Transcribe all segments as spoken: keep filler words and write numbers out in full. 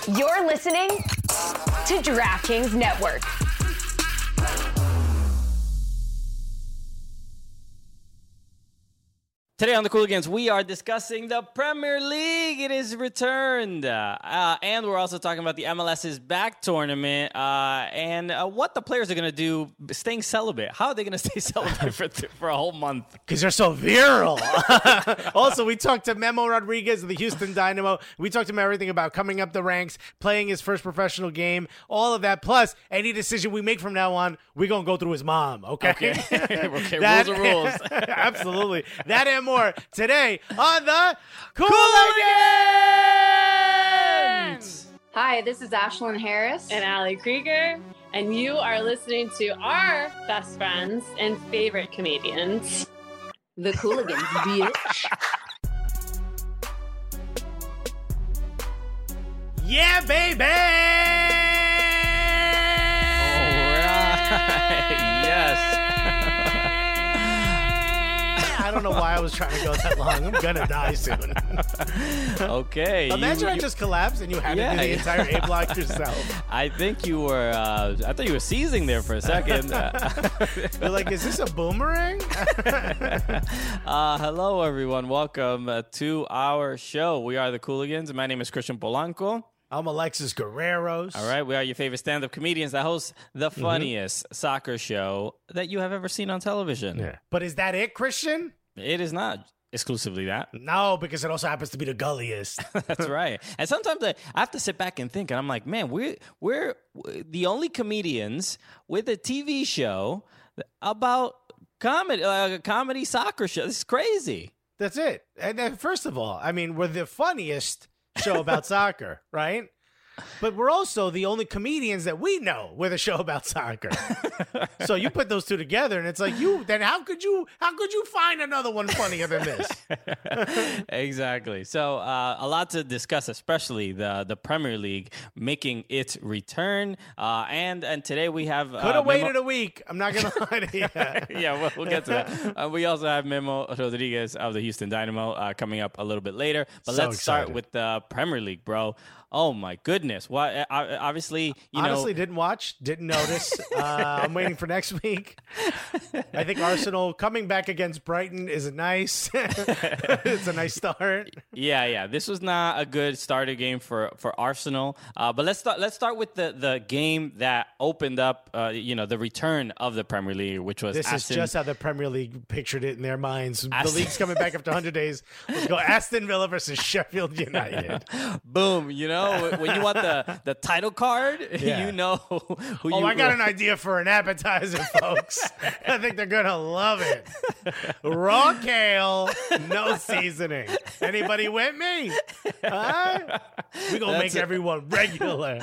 You're listening to DraftKings Network. Today on the Cooligans, we are discussing the Premier League. It is returned. Uh, uh, and we're also talking about the M L S's back tournament uh, and uh, what the players are going to do staying celibate. How are they going to stay celibate for, th- for a whole month? Because they're so virile. Also, we talked to Memo Rodriguez of the Houston Dynamo. We talked to him everything about coming up the ranks, playing his first professional game, all of that. Plus, any decision we make from now on, we're going to go through his mom, okay? Okay, okay That- rules are rules. Absolutely. That and more today on the Cooligans! Hi, this is Ashlyn Harris. And Allie Krieger, and you are listening to our best friends and favorite comedians, The Cooligans, bitch. Yeah, baby! Yes. I don't know why I was trying to go that long. I'm gonna die soon. Okay. Imagine you- I you- just collapsed and you had Yeah, to do the yeah. entire A block yourself. I think you were, uh, I thought you were seizing there for a second. You're like, is this a boomerang? Uh, hello, everyone. Welcome uh, to our show. We are the Cooligans. My name is Christian Polanco. I'm Alexis Guerreros. All right, we are your favorite stand-up comedians that host the funniest soccer show that you have ever seen on television. Yeah. But is that it, Christian? It is not exclusively that. No, because it also happens to be the gulliest. That's right. And sometimes I, I have to sit back and think, and I'm like, man, we're we're the only comedians with a T V show about comedy, uh, a comedy soccer show. This is crazy. That's it. And then, first of all, I mean, we're the funniest show about soccer, right? But we're also the only comedians that we know with a show about soccer. So you put those two together, and it's like, you. Then how could you? How could you find another one funnier than this? Exactly. So uh, a lot to discuss, especially the the Premier League making its return. Uh, and and today we have Could have uh, waited Memo- a week. I'm not gonna lie to you. yeah, we'll, we'll get to that. Uh, we also have Memo Rodriguez of the Houston Dynamo uh, coming up a little bit later. But So let's start excited. with the Premier League, bro. Oh my goodness! Why? Uh, obviously, you Honestly, know. didn't watch, didn't notice. Uh, I'm waiting for next week. I think Arsenal coming back against Brighton is nice. It's a nice start. Yeah, yeah. This was not a good starter game for, for Arsenal. Uh, but let's start. Let's start with the, the game that opened up. Uh, you know, the return of the Premier League, which was This Aston. is just how the Premier League pictured it in their minds. The Aston- league's coming back after one hundred days. Let's go Aston Villa versus Sheffield United. Boom. You know, when you want the, the title card, Yeah. you know who Oh, you. I got an idea for an appetizer, folks. I think they're going to love it. Raw kale, no seasoning. Anybody with me? Huh? We're going to make That's it. everyone regular.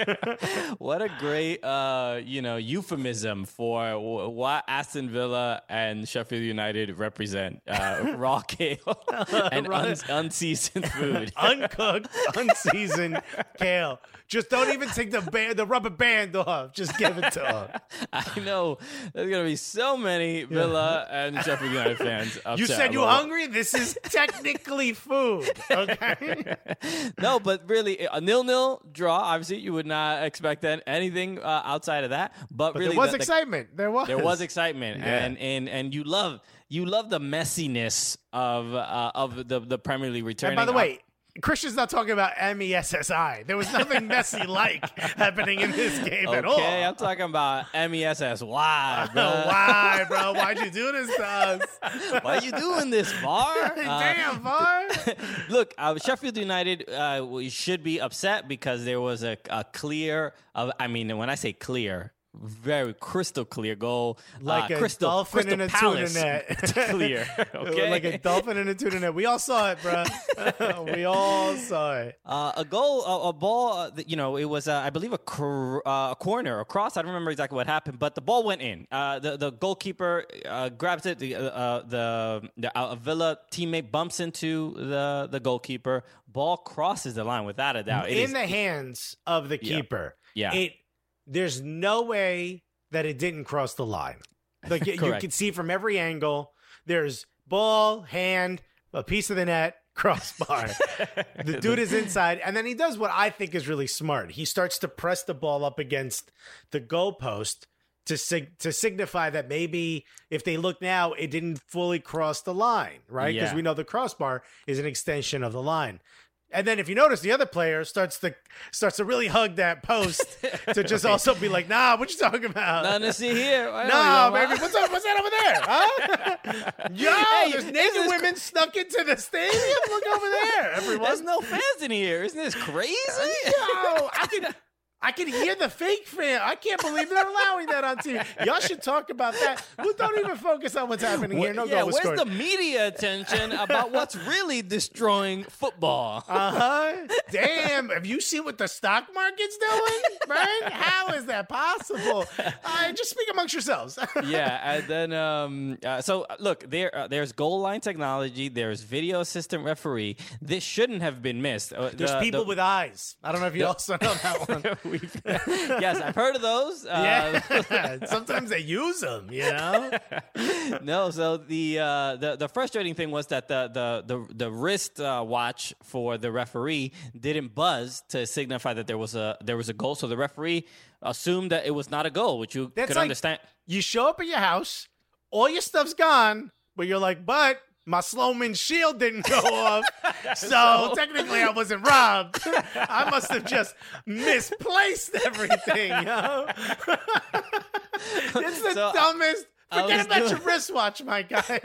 What a great, uh, you know, euphemism for w- what Aston Villa and Sheffield United represent: uh, raw kale and un- unseasoned food. Uncooked, unseasoned kale. Just don't even take the band, the rubber band off. Just give it to them. I know there's gonna be so many Villa and Sheffield United fans upset. You said you about- hungry? This is technically food, okay? No, but really, a nil-nil draw. Obviously, you would not expect that anything uh, outside of that. But, But really, there was the- the- excitement. There was. There was excitement, Yeah. and and and you love you love the messiness of uh, of the the Premier League returning. And by the way, Christian's not talking about M E S S I. There was nothing messy like happening in this game okay, at all. I'm talking about M E S S Y, bro. Oh, why, bro? Why'd you do this to us? Why you doing this, Var? Uh, Damn, Var. Look, uh, Sheffield United uh, we should be upset because there was a, a clear. Uh, I mean, when I say clear, very crystal clear goal, Like uh, a crystal, dolphin crystal in a Palace tuna net. clear. Okay, Like a dolphin in a tuna net. We all saw it, bro. We all saw it. Uh, a goal, a, a ball, uh, that, you know, it was, uh, I believe, a, cr- uh, a corner, a cross. I don't remember exactly what happened, but the ball went in. Uh, the, the goalkeeper uh, grabs it. The, uh, uh, the, the uh, Villa teammate bumps into the, the goalkeeper. Ball crosses the line without a doubt. It in is- the hands of the Yeah. keeper. Yeah. It. There's no way that it didn't cross the line. Like you Correct. can see from every angle. There's ball, hand, a piece of the net, crossbar. The dude is inside, and then he does what I think is really smart. He starts to press the ball up against the goalpost to sig- to signify that maybe if they look now, it didn't fully cross the line, right? Because Yeah. we know the crossbar is an extension of the line. And then if you notice, the other player starts to starts to really hug that post to just also be like, nah, what you talking about? Nothing to see here. I No, don't know, baby, what's up? What's that over there? Huh? Yo, Hey, there's this naked is women snuck into the stadium. Look over there, everyone. There's no fans in here. Isn't this crazy? Yo, I can, I can hear the fake fan. I can't believe they're allowing that on T V. Y'all should talk about that. Well, don't even focus on what's happening here. No yeah, goal was where's scored. the media attention about what's really destroying football? Uh huh. Damn. Have you seen what the stock market's doing, man? How is that possible? Uh, just speak amongst yourselves. Yeah, and then um, uh, so uh, look, there uh, there's goal line technology, there's video assistant referee. This shouldn't have been missed. Uh, There's the- people the- with eyes. I don't know if you also know that one. We've- yes, I've heard of those. Uh, Yeah. Sometimes they use them, you know? no, so the uh, the the frustrating thing was that the the the, the wrist uh, watch for the referee didn't buzz to signify that there was a there was a goal. So the referee assumed that it was not a goal, which you That's could like- understand. You show up at your house, all your stuff's gone, but you're like, but my Sloman shield didn't go off, so technically I wasn't robbed. I must have just misplaced everything, yo. It's the So, dumbest. I Forget was about doing- your wristwatch, my guy.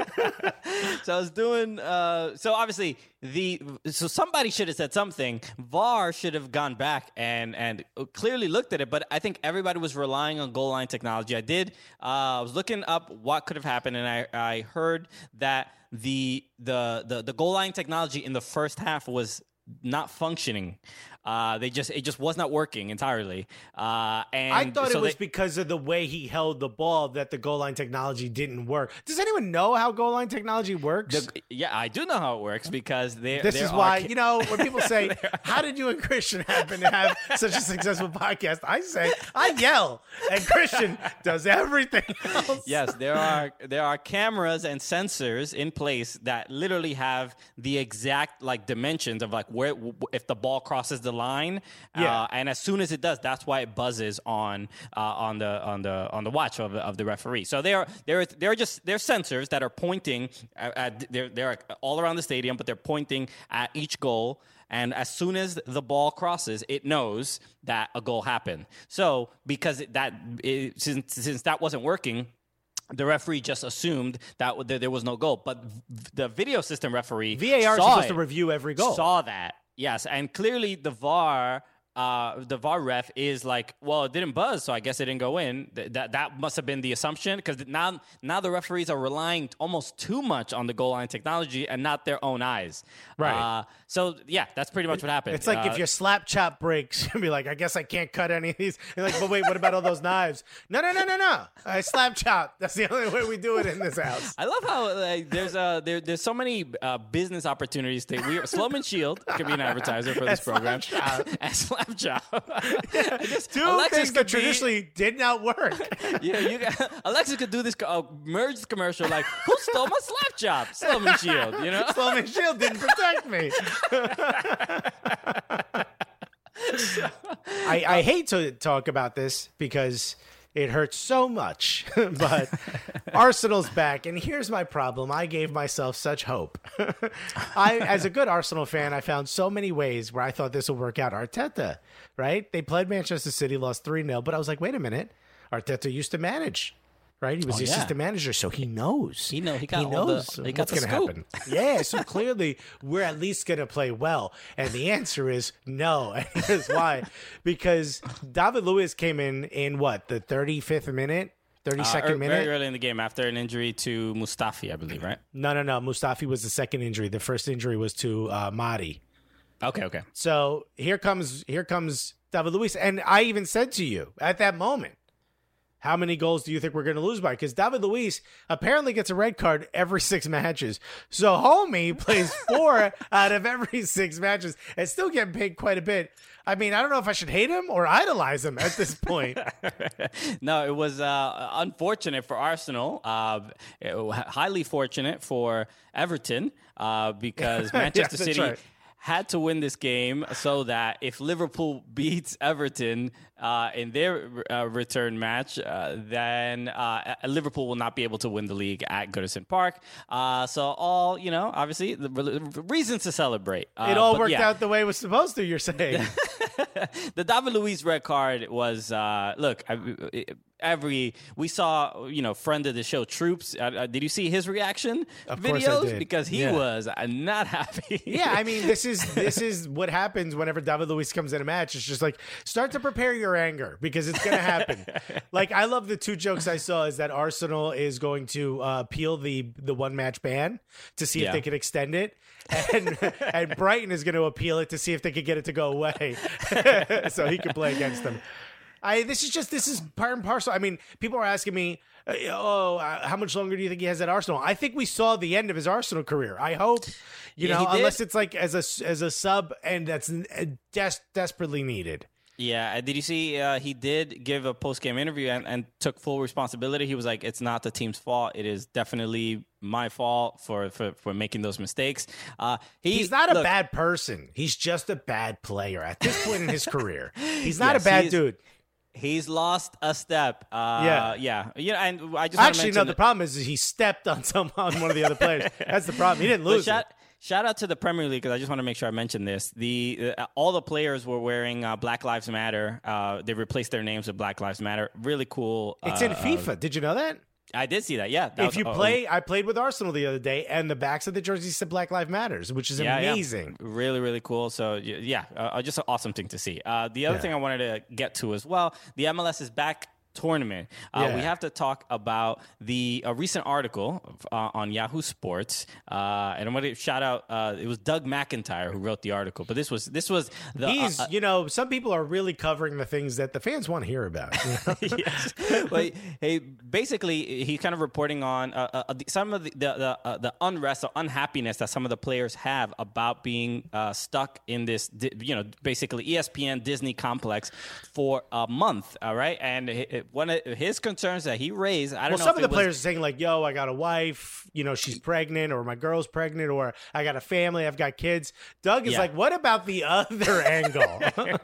So I was doing. Uh, so obviously the so somebody should have said something. V A R should have gone back and and clearly looked at it. But I think everybody was relying on goal line technology. I did. Uh, I was looking up what could have happened, and I I heard that the the the the goal line technology in the first half was not functioning. Uh, they just it just was not working entirely. Uh, and I thought so it was they- because of the way he held the ball that the goal line technology didn't work. Does anyone know how goal line technology works? the- yeah, I do know how it works because they. This there is are why, ca- you know, when people say, how did you and Christian happen to have such a successful podcast? I say, I yell, and Christian does everything else. Yes, there are there are cameras and sensors in place that literally have the exact like dimensions of like where w- if the ball crosses the line, Yeah. uh, and as soon as it does, that's why it buzzes on uh, on the on the on the watch of the, of the referee. So they are there there are just they're sensors that are pointing at, at they're they're all around the stadium, but they're pointing at each goal. And as soon as the ball crosses, it knows that a goal happened. So because it, that it, since since that wasn't working, the referee just assumed that w- there there was no goal. But v- the video system referee V A R is saw supposed it, to review every goal. Saw that, yes, and clearly the V A R. Uh, the V A R ref is like, well, it didn't buzz, so I guess it didn't go in. Th- that that must have been the assumption because now now the referees are relying almost too much on the goal line technology and not their own eyes. Right. Uh, so yeah, that's pretty much what happened. It's like Uh, if your slap chop breaks, you'll be like, I guess I can't cut any of these. You're like, but wait, what about all those knives? No, no, no, no, no. I slap chop. That's the only way we do it in this house. I love how like, there's uh, there, there's so many uh, business opportunities. To, we Sloman Shield could be an advertiser for this And program. Slap And Slap Chop. I guess Two Alexis things that could be- traditionally did not work. Yeah, you got, Alexis could do this co- uh, merged commercial like, who stole my slap chop? Sloman Shield, you know? Sloman Shield didn't protect me. I, I hate to talk about this because it hurts so much, but Arsenal's back, and here's my problem. I gave myself such hope. I, as a good Arsenal fan, I found so many ways where I thought this would work out. Arteta, right? They played Manchester City, lost three nil, but I was like, wait a minute. Arteta used to manage, right? He was Oh, the yeah. assistant manager, so he knows. He know- he got he all the- knows he got what's the going to scoop. happen. Yeah, so clearly we're at least going to play well. And the answer is no. And here's why. Because David Luiz came in in what, the thirty-fifth minute? thirty-second Uh, er- minute? Very early in the game after an injury to Mustafi, I believe, right? No, no, no. Mustafi was the second injury. The first injury was to uh, Mahdi. Okay, okay. So here comes here comes David Luiz. And I even said to you at that moment, how many goals do you think we're going to lose by? Because David Luiz apparently gets a red card every six matches. So homie plays four out of every six matches and still getting paid quite a bit. I mean, I don't know if I should hate him or idolize him at this point. No, it was uh, unfortunate for Arsenal. Uh, it, highly fortunate for Everton uh, because Manchester yeah, City right. had to win this game so that if Liverpool beats Everton uh, in their uh, return match, uh, then uh, Liverpool will not be able to win the league at Goodison Park. Uh, so all, you know, obviously, the, the reasons to celebrate. Uh, It all but worked yeah. out the way it was supposed to, you're saying. The David Luiz red card was, uh, look, I, every, we saw, you know, friend of the show, Troops. Uh, uh, did you see his reaction Of course I videos? did. Because he Yeah. was uh, not happy. Yeah, I mean, this is this is what happens whenever David Luiz comes in a match. It's just like, start to prepare your anger because it's going to happen. Like, I love the two jokes I saw is that Arsenal is going to uh, appeal the the one match ban to see Yeah. if they can extend it. And, and Brighton is going to appeal it to see if they can get it to go away so he can play against them. I this is just this is part and parcel. I mean, people are asking me, uh, oh, uh, how much longer do you think he has at Arsenal? I think we saw the end of his Arsenal career. I hope, you Yeah, know, he did. unless it's like as a as a sub and that's uh, des- desperately needed. Yeah, uh, did you see uh, he did give a post-game interview and, and took full responsibility. He was like, it's not the team's fault. It is definitely my fault for, for, for making those mistakes. Uh, he, He's not a look, bad person. He's just a bad player at this point in his career. He's not Yes, a bad he's- dude. He's lost a step. Uh, Yeah. Yeah. You know, and I just wanna Actually, no, mention the problem is he stepped on some on one of the other players. That's the problem. He didn't But lose shout, it. shout out to the Premier League because I just want to make sure I mention this. The uh, all the players were wearing uh, Black Lives Matter. Uh, they replaced their names with Black Lives Matter. Really cool. It's uh, in FIFA. Did you know that? I did see that. Yeah. That If was- you oh, play, I played with Arsenal the other day, and the backs of the jerseys said Black Lives Matters, which is yeah, yeah. amazing. Really, really cool. So, y- yeah, uh, just an awesome thing to see. Uh, the other Yeah. thing I wanted to get to as well, the M L S is back tournament. Uh, Yeah. We have to talk about the a recent article uh, on Yahoo Sports, uh, and I'm going to shout out. Uh, it was Doug McIntyre who wrote the article, but this was this was the. He's, uh, uh, you know, some people are really covering the things that the fans want to hear about. you know? yes. But hey, basically, he's kind of reporting on uh, uh, some of the the, the, uh, the unrest or unhappiness that some of the players have about being uh, stuck in this, di- you know, basically E S P N Disney complex for a month. All right, and it, one of his concerns that he raised, I don't Well, know. some if of it the was- players are saying like, "Yo, I got a wife, you know, she's pregnant, or my girl's pregnant, or I got a family, I've got kids." Doug is Yeah. like, "What about the other angle?"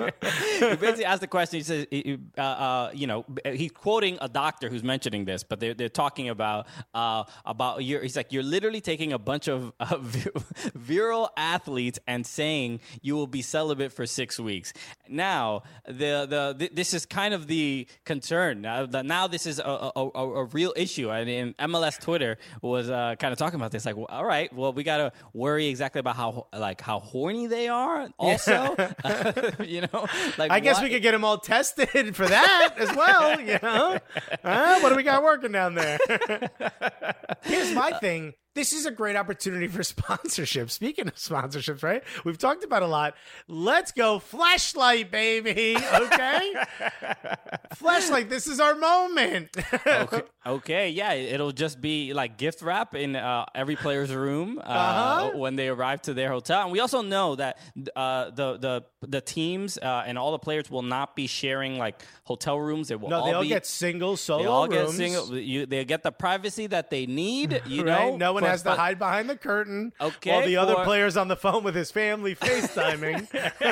He basically asked the question. He says, uh, uh, you know, he's quoting a doctor who's mentioning this, but they're, they're talking about uh, about your. He's like, you're literally taking a bunch of uh, virile athletes and saying you will be celibate for six weeks. Now, the the th- this is kind of the concern. Now, the, now this is a, a, a, a real issue, and in M L S Twitter was uh, kind of talking about this. Like, well, all right, well, we got to worry exactly about how like how horny they are. Also, you know, like I guess why- we could get them all tested for that as well. You know, huh? What do we got working down there? Here's my thing. This is a great opportunity for sponsorship. Speaking of sponsorships, right? We've talked about a lot. Let's go Fleshlight, baby. Okay? Fleshlight, this is our moment. okay, okay, yeah, it'll just be like gift wrap in uh, every player's room uh, Uh-huh. when they arrive to their hotel. And we also know that uh, the the the teams uh, and all the players will not be sharing like hotel rooms. They will No, all they all be, get single solo they all get rooms. single. You, they get the privacy that they need. You Right? know, No one for- has to but- hide behind the curtain Okay, while the other for- player's on the phone with his family FaceTiming.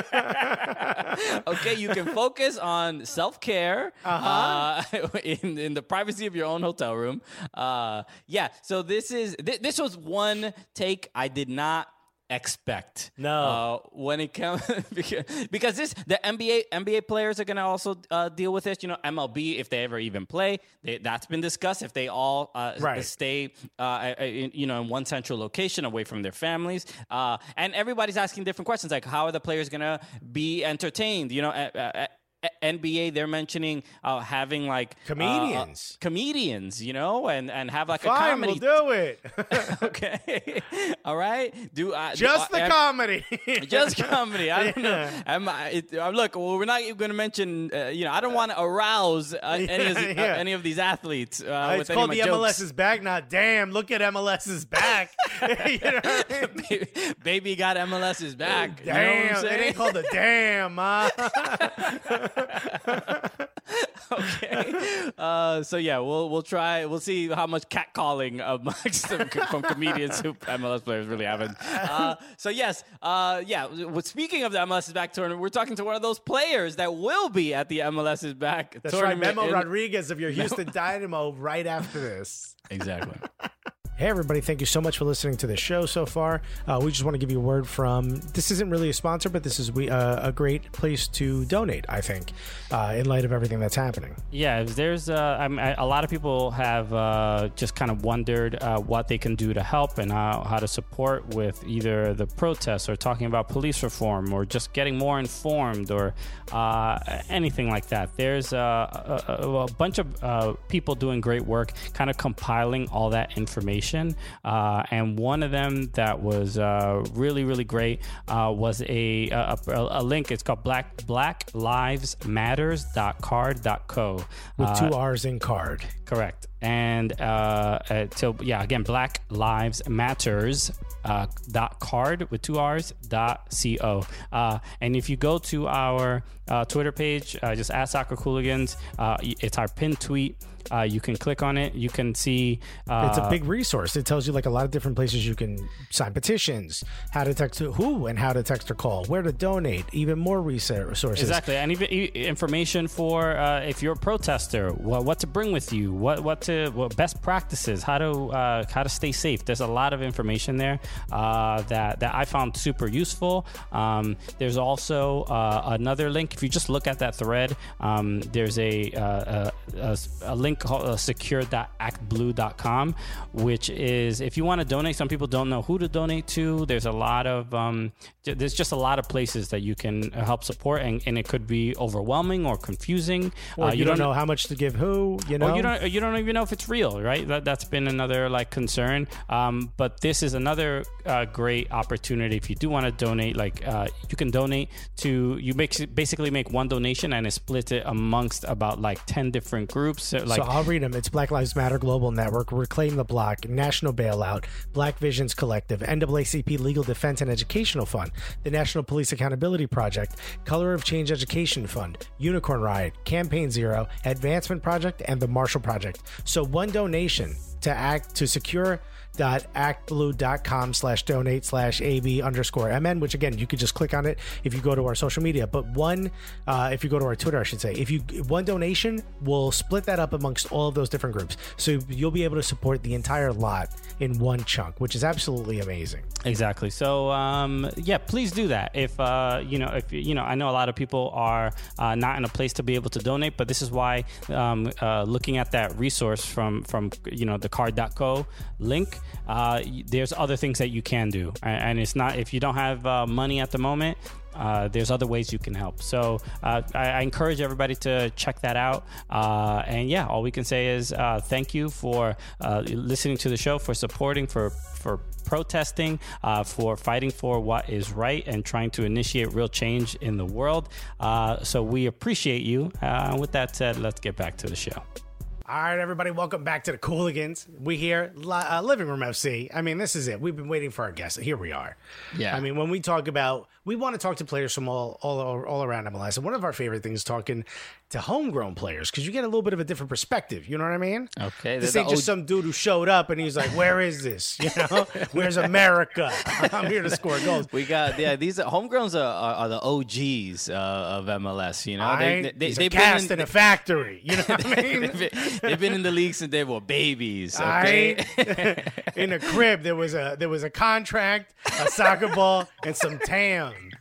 Okay, you can focus on self-care uh, in in the privacy of your own hotel room. Uh, yeah, so this is th- this was one take I did not expect. No. uh, when it comes because, because this the N B A N B A players are gonna also uh, deal with this. You know, M L B if they ever even play, they, that's been discussed. If they all uh, Right. stay, uh, in, you know, in one central location away from their families, uh, and everybody's asking different questions like, how are the players gonna be entertained? You know. Uh, uh, N B A, they're mentioning uh, having like Comedians. uh, comedians, you know, and, and have like Fine, a comedy. we'll do it. Okay, all right. Do uh, Just do, the uh, comedy. Just comedy. I don't know. Yeah. Am I, it, uh, look, well, we're not going to mention. Uh, you know, I don't want to arouse uh, any of the, Yeah. uh, any of these athletes. Uh, Uh, with it's any called of the my M L jokes. S's back. Not damn. Look at MLS's back. You know what I mean? baby, baby got MLS's back. You know Damn, what I'm it saying? ain't called a damn, ma. Okay. Uh, so yeah, we'll we'll try. We'll see how much catcalling amongst them from comedians who M L S players really haven't. Uh, so yes, uh, yeah. Well, speaking of the M L S's back tournament, we're talking to one of those players that will be at the M L S's back That's right, tournament. Memo in- Rodriguez of your Houston Dynamo right after this. Exactly. Hey, everybody. Thank you so much for listening to the show so far. Uh, we just want to give you a word from, this isn't really a sponsor, but this is we uh, a great place to donate, I think, uh, in light of everything that's happening. Yeah, there's uh, I mean, a lot of people have uh, just kind of wondered uh, what they can do to help and how, how to support with either the protests or talking about police reform or just getting more informed or uh, anything like that. There's uh, a, a, a bunch of uh, people doing great work kind of compiling all that information. Uh, and one of them that was uh, really, really great uh, was a, a, a link. It's called black black lives matters dot card dot co. With Uh, two R's in card. Correct. And uh, uh, so, yeah, again, Black Lives Matters uh, dot card with two R's dot co. Uh, and if you go to our uh, Twitter page, uh, just at Soccer Cooligans, uh, it's our pinned tweet. Uh, you can click on it. You can see. Uh, It's a big resource. It tells you like a lot of different places you can sign petitions, how to text who and how to text or call, where to donate, even more resources. Exactly, and even e- information for uh, if you're a protester, what, what to bring with you, what what to what best practices, how to uh, how to stay safe. There's a lot of information there uh, that that I found super useful. Um, there's also uh, another link. If you just look at that thread, um, there's a, uh, a, a link called uh, secure dot act blue dot com, which is if you want to donate. Some people don't know who to donate to. There's a lot of um, j- there's just a lot of places that you can help support, and, and it could be overwhelming or confusing. Or Uh, you, don't know how much to give who, you know? Or you don't you don't even know if it's real, right? That that's been another like concern. Um, but this is another uh, great opportunity if you do want to donate. Like uh, you can donate to you make basically make one donation and it splits it amongst about like ten different groups. So, like so I'll read them. It's Black Lives Matter Global Network, Reclaim the Block, National Bailout, Black Visions Collective, N double A C P Legal Defense and Educational Fund, the National Police Accountability Project, Color of Change Education Fund, Unicorn Riot, Campaign Zero, Advancement Project, and the Marshall Project. So one donation to act to secure dot act blue dot com slash donate slash ab underscore mn, which again you could just click on it if you go to our social media. But one uh if you go to our Twitter, I should say, if you one donation will split that up amongst all of those different groups, so you'll be able to support the entire lot in one chunk, which is absolutely amazing. Exactly. So, um, yeah, please do that. If, uh, you know, if, you know, I know a lot of people are uh, not in a place to be able to donate, but this is why um, uh, looking at that resource from, from you know, the card dot co link, uh, there's other things that you can do. And, and it's not, if you don't have uh, money at the moment, Uh, there's other ways you can help. So uh, I, I encourage everybody to check that out. Uh, and yeah, all we can say is uh, thank you for uh, listening to the show, for supporting, for for protesting, uh, for fighting for what is right and trying to initiate real change in the world. Uh, so we appreciate you. Uh, with that said, let's get back to the show. All right, everybody, welcome back to the Cooligans. We here, uh, Living Room F C. I mean, this is it. We've been waiting for our guests. Here we are. Yeah. I mean, when we talk about, we want to talk to players from all all, all around M L S. And one of our favorite things is talking to homegrown players, because you get a little bit of a different perspective. You know what I mean? Okay. This they're ain't the just O G some dude who showed up and he's like, where is this? You know, where's America? I'm here to score goals. We got yeah. These are, homegrowns are, are, are the O Gs uh, of M L S. You know, I they, ain't, they, he's they've a cast been in, in a factory. You know what I mean? they've, been, they've been in the league since they were babies. I Okay. ain't- in a crib there was a there was a contract, a soccer ball, and some tam.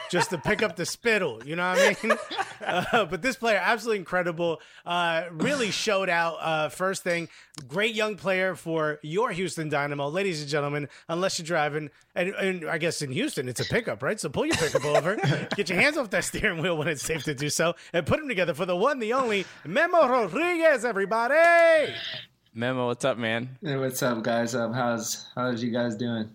just to pick up the spittle. You know what I mean? Uh, but this player, absolutely incredible. Uh, really showed out. Uh, first thing, great young player for your Houston Dynamo. Ladies and gentlemen, unless you're driving, and, and I guess in Houston, it's a pickup, right? So pull your pickup over, get your hands off that steering wheel when it's safe to do so, and put them together for the one, the only, Memo Rodriguez, everybody. Memo, what's up, man? Hey, what's up, guys? Um, how's how's you guys doing?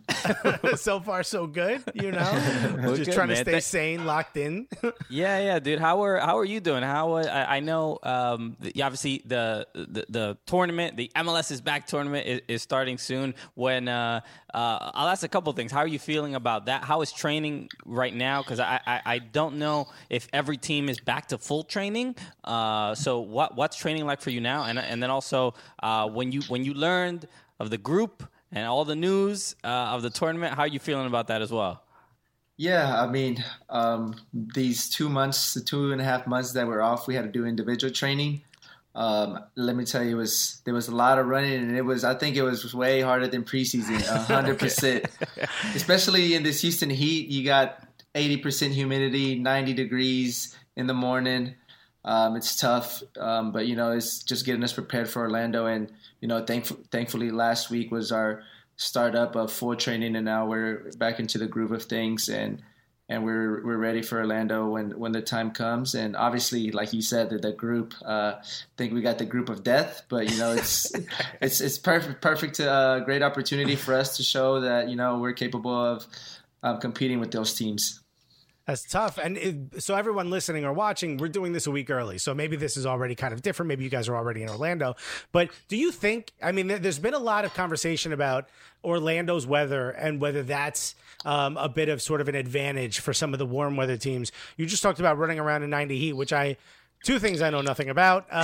So far, so good. You know, We're just good, trying man. to stay Th- sane, locked in. Yeah, yeah, dude. How are how are you doing? How uh, I, I know, um, the, obviously the, the the tournament, the M L S is back tournament is, is starting soon. When uh, uh, I'll ask a couple things. How are you feeling about that? How is training right now? Because I, I I don't know if every team is back to full training. Uh, so what what's training like for you now? And and then also uh, when you when you learned of the group and all the news uh, of the tournament, how are you feeling about that as well? Yeah, I mean, um, these two months, the two and a half months that we're off, we had to do individual training. Um, let me tell you, it was there was a lot of running, and it was I think it was way harder than preseason, a hundred percent. Especially in this Houston heat, you got eighty percent humidity, ninety degrees in the morning. Um, it's tough, um, but you know, it's just getting us prepared for Orlando. And you know, thankful, thankfully, last week was our startup of full training, and now we're back into the groove of things, and and we're we're ready for Orlando when when the time comes. And obviously, like you said, the, the group, uh, I think we got the group of death, but you know, it's it's it's perfect, perfect, uh, great opportunity for us to show that you know we're capable of um, competing with those teams. That's tough. And it, so everyone listening or watching, we're doing this a week early. So maybe this is already kind of different. Maybe you guys are already in Orlando. But do you think, I mean, there's been a lot of conversation about Orlando's weather and whether that's um, a bit of sort of an advantage for some of the warm weather teams. You just talked about running around in ninety heat, which I... Two things I know nothing about. Uh,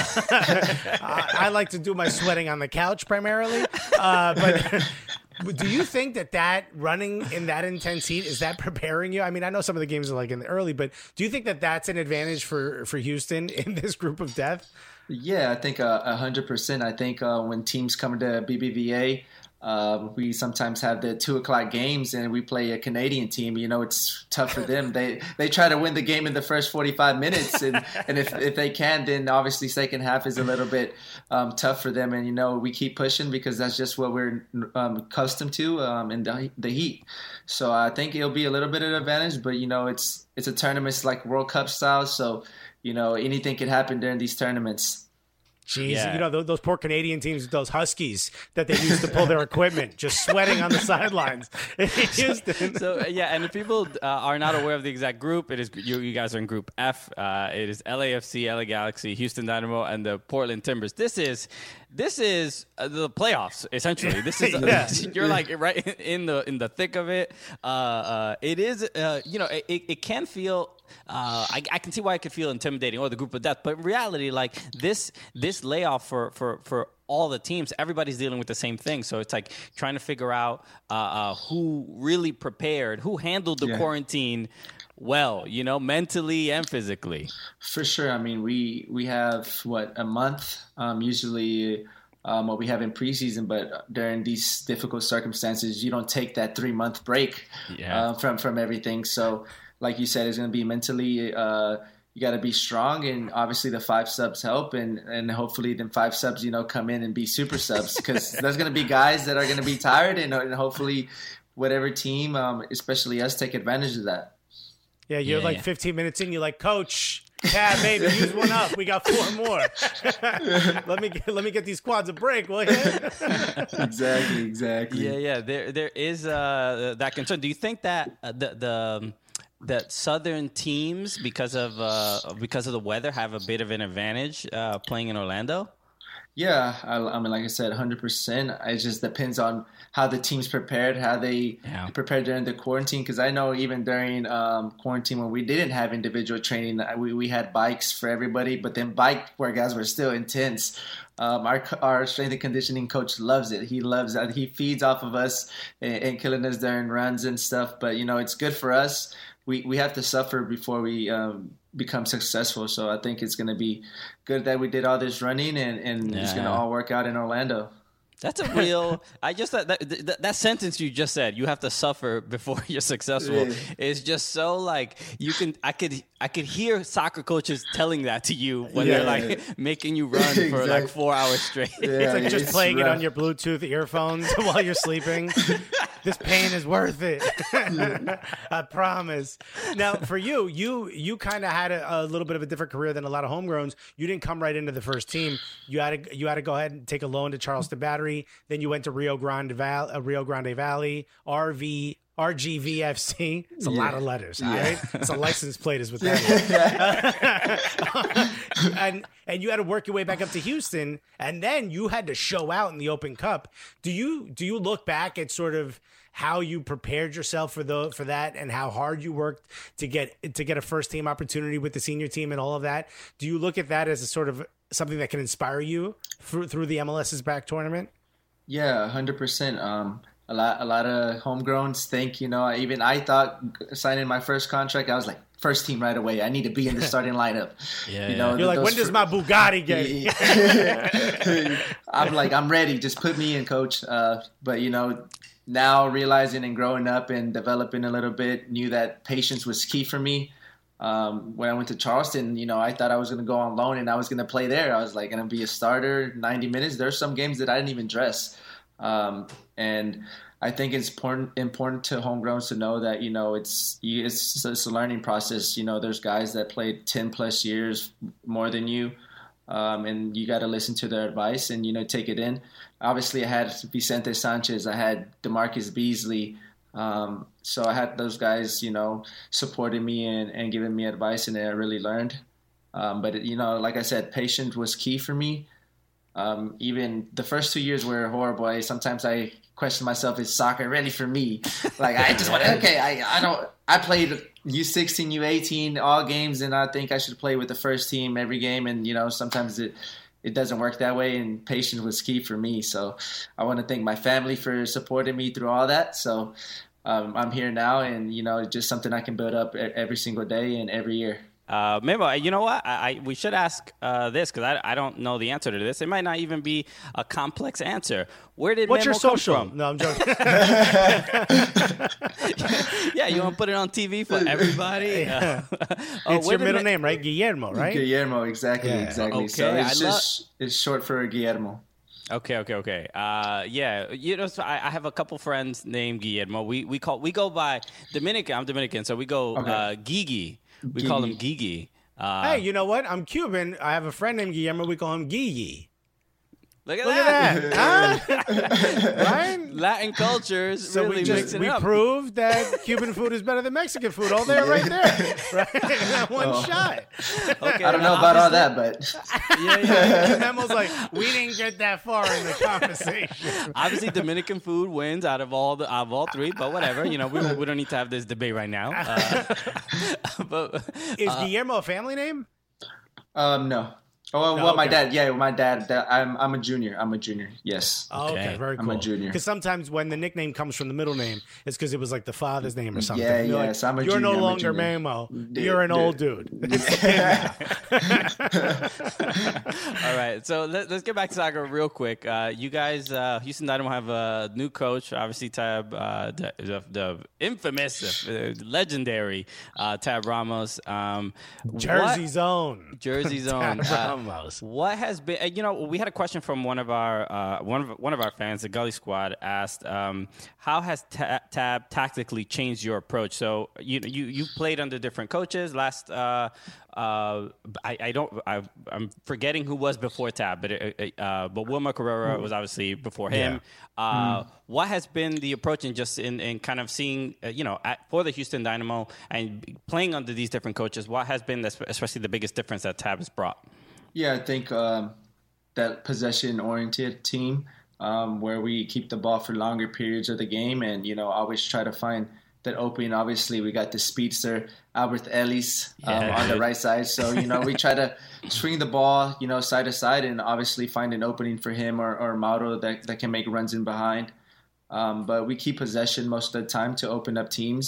I, I like to do my sweating on the couch primarily. Uh, but do you think that that running in that intense heat, is that preparing you? I mean, I know some of the games are like in the early, but do you think that that's an advantage for, for Houston in this group of death? Yeah, I think a uh, hundred percent. I think uh, when teams come to B B V A, uh, we sometimes have the two o'clock games, and we play a Canadian team. You know, it's tough for them. They they try to win the game in the first forty-five minutes, and, and if if they can, then obviously second half is a little bit um, tough for them. And you know, we keep pushing because that's just what we're um, accustomed to um, in the the heat. So I think it'll be a little bit of an advantage, but you know, it's it's a tournament, it's like World Cup style, so you know, anything can happen during these tournaments. Jeez, Yeah. you know, those, those poor Canadian teams with those Huskies that they used to pull their equipment, just sweating on the sidelines. in Houston. So uh, yeah, and if people uh, are not aware of the exact group, it is you, you guys are in Group F. Uh, it is L A F C, L A Galaxy, Houston Dynamo, and the Portland Timbers. This is this is uh, the playoffs essentially. This is Yeah. you're like right in the in the thick of it. Uh, uh, it is uh, you know it, it can feel. Uh, I, I can see why it could feel intimidating or the group of death, but in reality, like this this layoff for for for all the teams, everybody's dealing with the same thing. So it's like trying to figure out uh, uh, who really prepared, who handled the Yeah. quarantine well, you know, mentally and physically. For sure. I mean, we we have what a month um, usually. Um, what we have in preseason, but during these difficult circumstances, you don't take that three month break Yeah. uh, from from everything. So, like you said, it's going to be mentally. Uh, you got to be strong, and obviously the five subs help, and and hopefully then five subs, you know, come in and be super subs because there's going to be guys that are going to be tired, and, and hopefully whatever team, um, especially us, take advantage of that. Yeah, you're Yeah, like yeah. fifteen minutes in, you're like, Coach, yeah, baby, use one up. We got four more. let me get, let me get these quads a break, will you? Exactly, exactly. Yeah, yeah. There, there is uh, that concern. Do you think that uh, the the um, that southern teams, because of uh, because of the weather, have a bit of an advantage uh, playing in Orlando? Yeah, I, I mean, like I said, one hundred percent. It just depends on how the team's prepared, how they Yeah. prepared during the quarantine. Because I know even during um, quarantine when we didn't have individual training, we, we had bikes for everybody, but then bike workouts were still intense. Um, our our strength and conditioning coach loves it. He loves that. He feeds off of us and, and killing us during runs and stuff. But, you know, it's good for us. We, we have to suffer before we um, become successful. So I think it's going to be good that we did all this running, and, and it's going to Yeah. all work out in Orlando. That's a real. I just that, that that that sentence you just said. You have to suffer before you're successful. Yeah. Is just so like you can. I could I could hear soccer coaches telling that to you when Yeah. they're like making you run for Exactly. like four hours straight. It's like Yeah, just it's playing it rough. on your Bluetooth earphones while you're sleeping. This pain is worth it. I promise. Now, for you, you you kind of had a, a little bit of a different career than a lot of homegrowns. You didn't come right into the first team. You had to you had to go ahead and take a loan to Charleston Battery. Then you went to Rio Grande Valley, uh, Rio Grande Valley, R V. R G V F C. It's a Yeah. lot of letters, all right? It's a license plate is what that is. and and you had to work your way back up to Houston, and then you had to show out in the Open Cup. Do you do you look back at sort of how you prepared yourself for the for that, and how hard you worked to get to get a first team opportunity with the senior team and all of that? Do you look at that as a sort of something that can inspire you through through the M L S's back tournament? Yeah, one hundred percent. Um, a lot, a lot of homegrowns think, you know, even I thought signing my first contract, I was like, first team right away. I need to be in the starting lineup. Yeah, you know, You're like, those when does fir- my Bugatti get? I'm like, I'm ready. Just put me in, coach. Uh, but, you know, now realizing and growing up and developing a little bit, knew that patience was key for me. Um, when I went to Charleston, you know, I thought I was going to go on loan and I was going to play there. I was like going to be a starter, ninety minutes. There's some games that I didn't even dress. Um, and I think it's important, important to homegrowns to know that, you know, it's, it's, it's a learning process. You know, there's guys that played ten plus years more than you. Um, and you got to listen to their advice and, you know, take it in. Obviously, I had Vicente Sanchez. I had DeMarcus Beasley. Um, so I had those guys, you know, supporting me and, and giving me advice, and I really learned. Um, but, you know, like I said, patience was key for me. Um, even the first two years were horrible. I, sometimes I question myself, is soccer ready for me? Like, I just want to, okay, I, I don't, I played U sixteen, U eighteen, all games, and I think I should play with the first team every game. And, you know, sometimes it, it doesn't work that way, and patience was key for me. So I want to thank my family for supporting me through all that. So um, I'm here now, and, you know, it's just something I can build up every single day and every year. Uh, maybe you know what? I, I we should ask uh, this because I, I don't know the answer to this. It might not even be a complex answer. Where did What's Memo your come social? from? No, I'm joking. Yeah, you want to put it on T V for everybody? Uh, oh, It's where your did middle Ma- name, right? Guillermo, right? Guillermo, exactly, Yeah. exactly. So Okay, it's I just it's short for Guillermo. Okay, okay, okay. Uh, yeah, you know, so I, I have a couple friends named Guillermo. We we call we go by Dominican. I'm Dominican, so we go Okay. uh, Gigi. We call him Gigi. Gigi. Uh, Hey, you know what? I'm Cuban. I have a friend named Guillermo. We call him Gigi. look at Look that. at that. Huh? Right? Latin cultures So really we just mixing we it up. proved that Cuban food is better than Mexican food. All there, right there, right? In that one Oh. shot. Okay, I don't now know about all obviously- that, but Yeah, yeah. And Memo's like, we didn't get that far in the conversation. Obviously, Dominican food wins out of all the out of all three, but whatever. You know, we, we don't need to have this debate right now. Uh, but Is Guillermo a family name? um, no. Oh, well, No, well, my okay. dad. Yeah, my dad. that- I'm I'm a junior. I'm a junior. Yes. Oh, okay, Okay. very I'm cool. a junior. Because sometimes when the nickname comes from the middle name, it's because it was like the father's name or something. Yeah, You're yes, I'm a You're junior, no I'm a longer junior. Memo. Dude, You're an dude. old dude. all right, so let, let's get back to soccer real quick. Uh, you guys, uh, Houston Dynamo have a new coach, obviously Tab, uh, the, the, the infamous, uh, legendary uh, Tab Ramos. Um, Jersey's what- own. Jersey's own. Tab Uh, Ramos. what has been? uh, You know, we had a question from one of our uh, one of one of our fans, the Gully Squad, asked, um, "How has Ta- Tab tactically changed your approach?" So you you you played under different coaches. Last, uh, uh, I, I don't, I, I'm forgetting who was before Tab, but it, uh, but Wilmer Carrera was obviously before him. Uh, What has been the approach in just in, in kind of seeing, uh, you know, at, for the Houston Dynamo and playing under these different coaches? What has been, the, especially the biggest difference that Tab has brought? Yeah, I think um, that possession-oriented team um, where we keep the ball for longer periods of the game, and you know, always try to find that opening. Obviously, we got the speedster Albert Ellis um, Yeah. on the right side, so you know, we try to swing the ball, you know, side to side, and obviously find an opening for him or, or Mauro that that can make runs in behind. Um, but we keep possession most of the time to open up teams.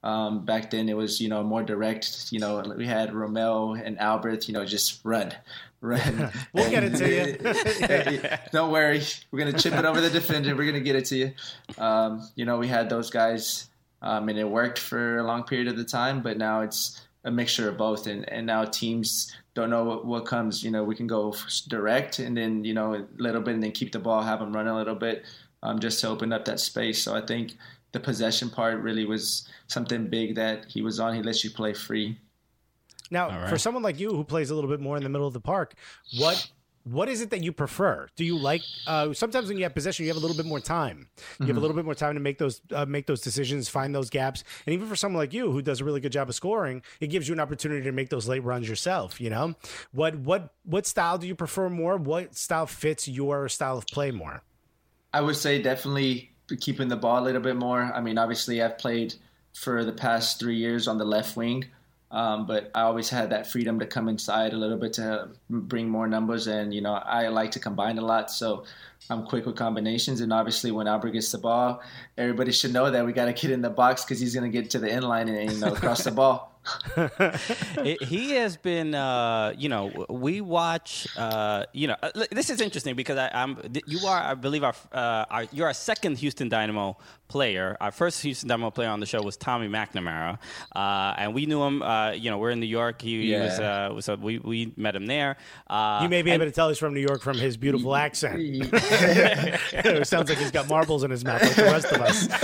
Um, back then, it was, you know, more direct. You know, we had Romel and Albert, you know, just run, run. We'll get it to you. Don't worry. We're going to chip it over the defender. We're going to get it to you. Um, you know, we had those guys, um, and it worked for a long period of the time, but now it's a mixture of both. And, and now teams don't know what, what comes. You know, we can go direct and then, you know, a little bit and then keep the ball, have them run a little bit, um, just to open up that space. So I think the possession part really was something big that he was on. He lets you play free. Now, right. for someone like you who plays a little bit more in the middle of the park, what what is it that you prefer? Do you like uh, sometimes when you have possession, you have a little bit more time. You mm-hmm. have a little bit more time to make those uh, make those decisions, find those gaps, and even for someone like you who does a really good job of scoring, it gives you an opportunity to make those late runs yourself. You know, what what what style do you prefer more? What style fits your style of play more? I would say definitely keeping the ball a little bit more. I mean, obviously, I've played for the past three years on the left wing. Um, but I always had that freedom to come inside a little bit to bring more numbers. And, you know, I like to combine a lot. So I'm quick with combinations. And obviously when Albert gets the ball, everybody should know that we got to get in the box because he's going to get to the end line and, you know, cross the ball. it, he has been, uh, you know, we watch, uh, you know, this is interesting because I, I'm, you are, I believe, our, uh, our, you're our second Houston Dynamo player. Our first Houston Dynamo player on the show was Tommy McNamara, uh, and we knew him. Uh, you know, we're in New York. He, yeah. he was, uh, was a, we we met him there. Uh, you may be and, able to tell he's from New York from his beautiful accent. It sounds like he's got marbles in his mouth like the rest of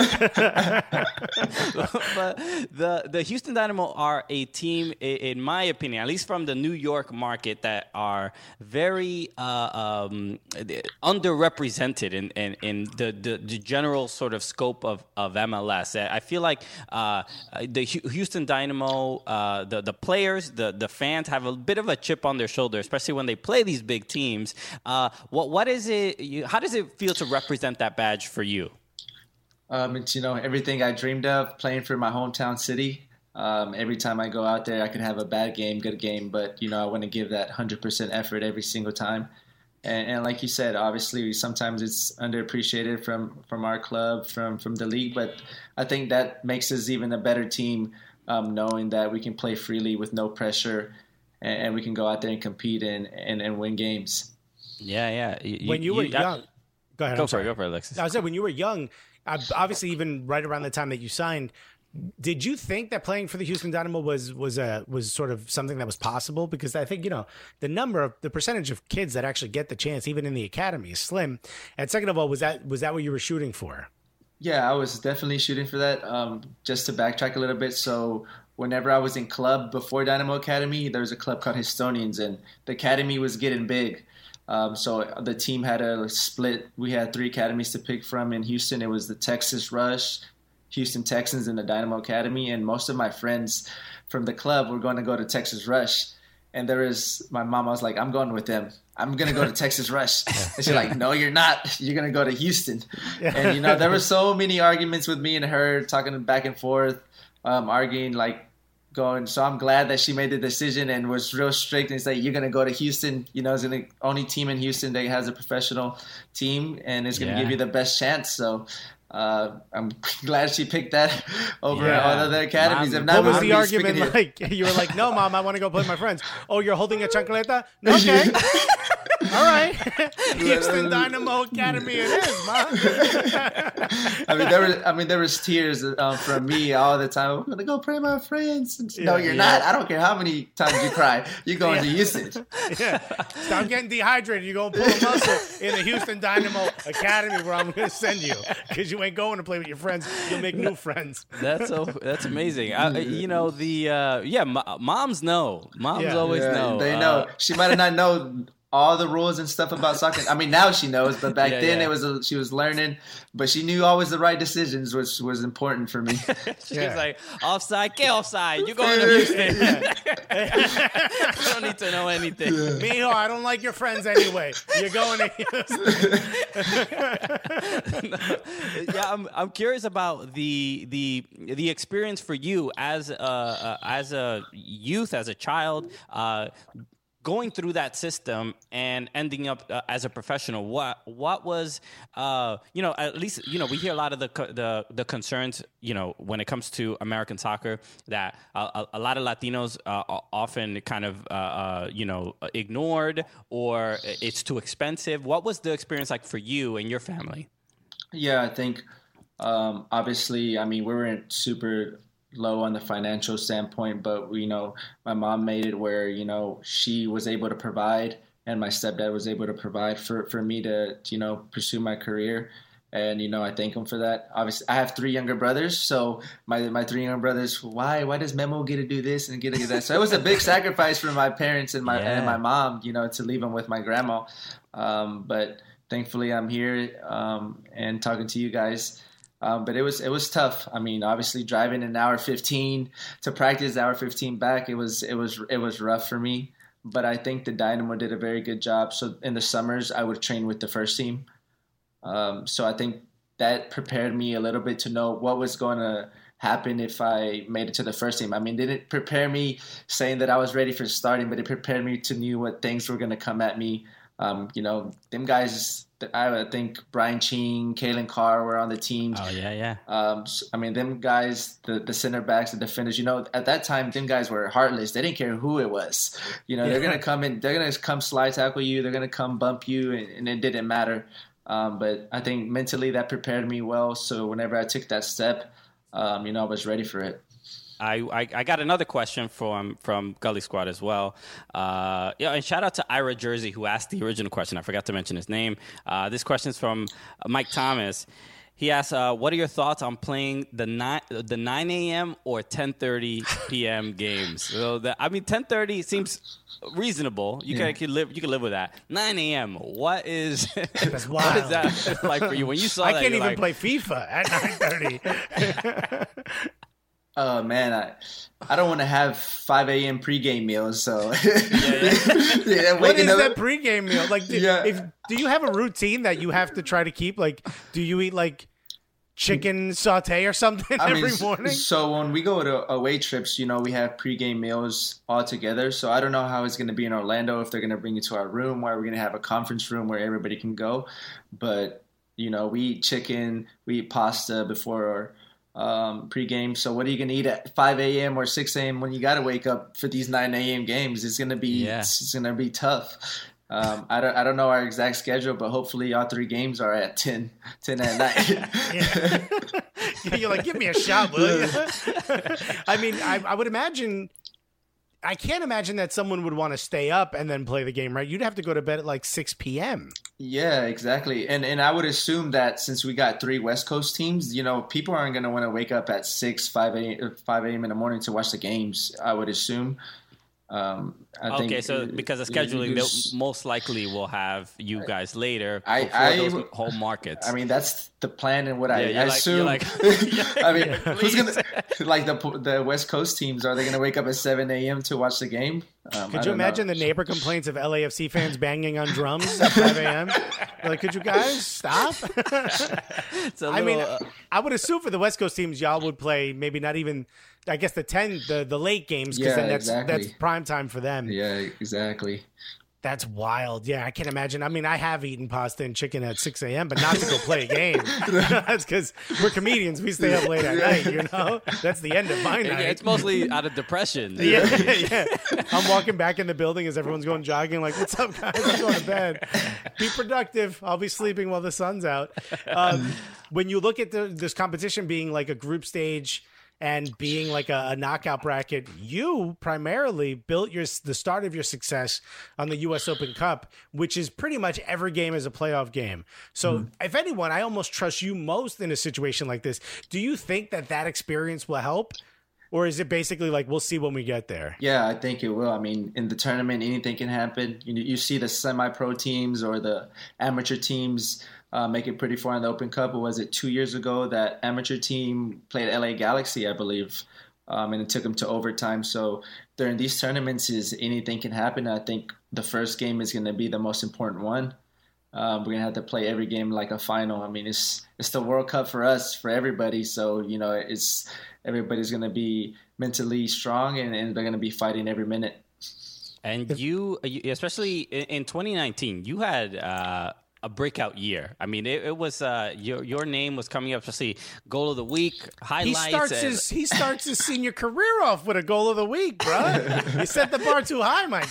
us. But the the Houston Dynamo are a team, in my opinion, at least from the New York market, that are very uh, um, underrepresented in, in, in the, the, the general sort of scope of, of M L S. I feel like uh, the Houston Dynamo, uh, the, the players, the, the fans have a bit of a chip on their shoulder, especially when they play these big teams. Uh, what what is it? You, how does it feel to represent that badge for you? Um, it's, you know, everything I dreamed of, playing for my hometown city. Um, every time I go out there, I could have a bad game, good game, but, you know, I want to give that one hundred percent effort every single time. And, and like you said, obviously, sometimes it's underappreciated from, from our club, from, from the league, but I think that makes us even a better team, um, knowing that we can play freely with no pressure and, and we can go out there and compete and, and, and win games. Yeah, yeah. You, when you, you were you, young, I, go ahead. Go I'm for sorry. it, go for it, Alexis. I said when you were young, obviously even right around the time that you signed, did you think that playing for the Houston Dynamo was was a was sort of something that was possible? Because I think, you know, the number of the percentage of kids that actually get the chance, even in the academy, is slim. And second of all, was that was that what you were shooting for? Yeah, I was definitely shooting for that. Um, just to backtrack a little bit, so whenever I was in club before Dynamo Academy, there was a club called Histonians, and the academy was getting big. Um, so the team had a split. We had three academies to pick from in Houston. It was the Texas Rush, Houston Texans, and the Dynamo Academy. And most of my friends from the club were going to go to Texas Rush. And there is my mom, I was like, I'm going with them. I'm going to go to Texas Rush. And she's like, no, you're not. You're going to go to Houston. And, you know, there were so many arguments with me and her, talking back and forth, um, arguing, like, going. So I'm glad that she made the decision and was real strict and said, you're going to go to Houston. You know, it's the only team in Houston that has a professional team and it's going to Yeah. give you the best chance. So uh, I'm glad she picked that over Yeah. all other academies. Mom, If not, What was we'd the be argument speaking here. like? You were like, no, Mom, I want to go play with my friends. Oh, you're holding a chancleta? No, okay. All right. Houston Dynamo Academy it is, Mom. I mean, there was, I mean, there was tears um, from me all the time. I'm gonna go pray with my friends. And, no, Yeah, you're yeah. not. I don't care how many times you cry. You're going to Houston. Yeah. Stop getting dehydrated. You're going to pull a muscle in the Houston Dynamo Academy where I'm going to send you because you ain't going to play with your friends. You'll make new friends. That's so that's amazing. I, you know the uh, yeah, mo- moms know. Moms Yeah. always Yeah, know. They Uh, know. She might have not known all the rules and stuff about soccer. I mean, now she knows, but back Yeah, then yeah. it was a, she was learning. But she knew always the right decisions, which was important for me. She's Yeah. like, offside, get offside. You're going to Houston. You don't need to know anything. Mijo, I don't like your friends anyway. You're going to Houston. Yeah, I'm I'm curious about the the the experience for you as a uh, as a youth, as a child. Uh, going through that system and ending up uh, as a professional, what what was uh, you know, at least, you know, we hear a lot of the co- the the concerns, you know, when it comes to American soccer, that a, a lot of Latinos uh, are often kind of uh, uh, you know, ignored, or it's too expensive. What was the experience like for you and your family? Yeah, I think um, obviously, I mean, we weren't super low on the financial standpoint, but you know, my mom made it where, you know, she was able to provide, and my stepdad was able to provide for, for me to, you know, pursue my career. And, you know, I thank him for that. Obviously, I have three younger brothers, so my my three younger brothers, why why does Memo get to do this and get to do that? So it was a big sacrifice for my parents and my yeah. and my mom, you know, to leave them with my grandma. Um, but thankfully, I'm here um, and talking to you guys. Um, but it was it was tough. I mean, obviously driving an hour fifteen to practice, hour fifteen back, it was it was it was rough for me. But I think the Dynamo did a very good job. So in the summers, I would train with the first team. Um, so I think that prepared me a little bit to know what was going to happen if I made it to the first team. I mean, it didn't prepare me saying that I was ready for starting, but it prepared me to know what things were going to come at me. Um, you know, them guys, I think Brian Ching, Kalen Carr were on the team. Oh, yeah, yeah. Um, so, I mean, them guys, the, the center backs, the defenders, you know, at that time, them guys were heartless. They didn't care who it was. You know, yeah. they're going to come in, they're going to come slide tackle you, they're going to come bump you, and, and it didn't matter. Um, but I think mentally that prepared me well. So whenever I took that step, um, you know, I was ready for it. I, I, I got another question from from Gully Squad as well. Uh, yeah, and shout out to Ira Jersey, who asked the original question. I forgot to mention his name. Uh, this question is from Mike Thomas. He asks, uh, "What are your thoughts on playing the nine the nine a.m. or ten thirty p.m. games?" So the, I mean, ten thirty seems reasonable. You yeah. can, can live you can live with that. nine a.m. What is That's what wild. is that like for you when you saw I that? can't even like, play FIFA at nine thirty. Oh man, I I don't want to have five a.m. pregame meals. So yeah, yeah. yeah, what is up, that pregame meal? Like, do, yeah. if do you have a routine that you have to try to keep? Like, do you eat like chicken saute or something I every mean, morning? So when we go to away trips, you know, we have pregame meals all together. So I don't know how it's going to be in Orlando, if they're going to bring it to our room, or we're going to have a conference room where everybody can go. But you know, we eat chicken, we eat pasta before um pregame. So what are you gonna eat at five a.m. or six a.m. when you gotta wake up for these nine a.m. games? It's gonna be yeah. it's, it's gonna be tough. um I don't I don't know our exact schedule, but hopefully all three games are at ten at night. yeah. You're like, give me a shot, will you? I mean, I, I would imagine I can't imagine that someone would want to stay up and then play the game, right? You'd have to go to bed at like six p.m. Yeah, exactly. And and I would assume that since we got three West Coast teams, you know, people aren't going to want to wake up at six, five a.m. in the morning to watch the games, I would assume. Um, I okay, think so because of scheduling, they'll most likely will have you guys later I, before I, those home markets. I mean, that's the plan and what I, yeah, I like, assume. Like, I mean, who's gonna like the the West Coast teams? Are they going to wake up at seven a.m. to watch the game? Um, could you imagine know. the neighbor complaints of L A F C fans banging on drums at five a.m.? Like, could you guys stop? Little, I mean, uh, I would assume for the West Coast teams, y'all would play maybe not even, I guess the ten, the, the late games, because yeah, then that's exactly. that's prime time for them. Yeah, exactly. That's wild. Yeah, I can't imagine. I mean, I have eaten pasta and chicken at six a.m., but not to go play a game. That's because we're comedians. We stay up late at night, you know? That's the end of my night. It's mostly out of depression. yeah, yeah, yeah. I'm walking back in the building as everyone's going jogging, like, what's up, guys? I'm going to bed. Be productive. I'll be sleeping while the sun's out. Um, when you look at the, this competition being like a group stage and being like a, a knockout bracket, you primarily built your the start of your success on the U S Open Cup, which is pretty much every game is a playoff game. So mm. if anyone, I almost trust you most in a situation like this. Do you think that that experience will help? Or is it basically like, we'll see when we get there? Yeah, I think it will. I mean, in the tournament, anything can happen. You, you see the semi-pro teams or the amateur teams Uh, make it pretty far in the Open Cup. Or was it two years ago that amateur team played L A Galaxy, I believe, um, and it took them to overtime. So during these tournaments, is anything can happen. I think the first game is going to be the most important one. Um, we're going to have to play every game like a final. I mean, it's it's the World Cup for us, for everybody. So, you know, it's everybody's going to be mentally strong, and, and they're going to be fighting every minute. And you, you- especially in in twenty nineteen, you had uh, a breakout year. I mean, it, it was uh, your your name was coming up, especially goal of the week, He highlights. starts and- his he starts his senior career off with a goal of the week, bro. You set the bar too high, my